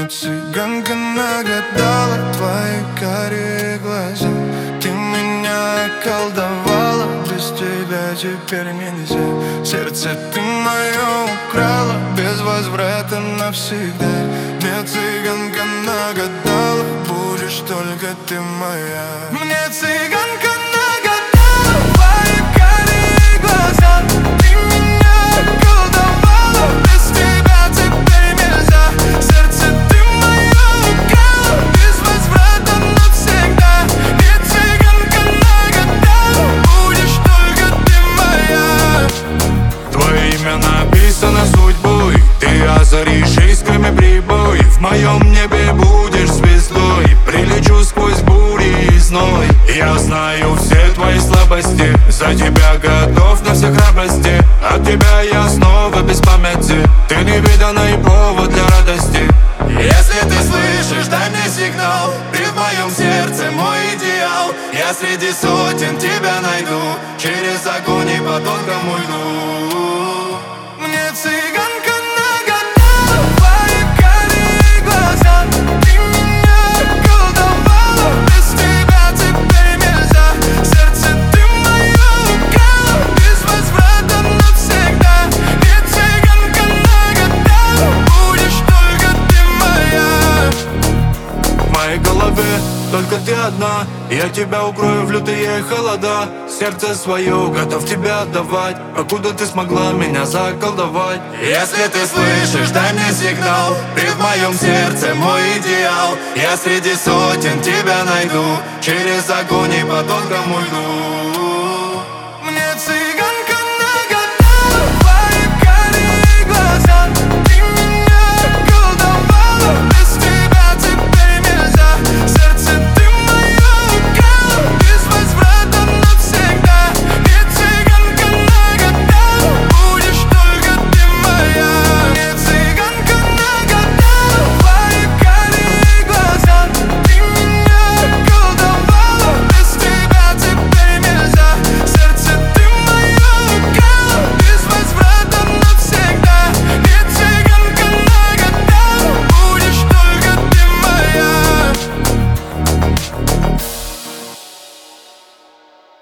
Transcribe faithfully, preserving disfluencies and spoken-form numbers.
Цыганка нагадала твои карие глаза. Ты меня околдовала, без тебя теперь нельзя. Сердце ты мое украла, без возврата навсегда. Мне цыганка нагадала, будешь только ты моя. Мне цыганка нагадала твои карие глаза. Ты меня околдовала, без тебя теперь нельзя. Сердце ты мое украла, без возврата навсегда. Мне цыганка нагадала, будешь только ты моя. Твое имя написано судьбой, ты озаришь искрами прибой. В моем небе будешь звездой, прилечу сквозь бури и зной. Я знаю все твои слабости, за тебя готов на все храбрости. От тебя я снова без памяти, ты невиданный повод для радости. Если ты слышишь, дай мне сигнал, ты в моем сердце мой идеал. Я среди сотен тебя найду, через огонь и по тонкому льду. Мне цыганка нагадала твои карие глаза. Ты меня околдовала, без тебя теперь нельзя. Сердце ты мое украла, без возврата навсегда. Мне цыганка нагадала, будешь только ты моя. В моей голове только ты одна, я тебя укрою в лютые холода. Сердце свое готов тебя отдавать, покуда ты смогла меня заколдовать. Если ты слышишь, дай мне сигнал, ты в моем сердце мой идеал. Я среди сотен тебя найду, через огонь и по тонкому льду.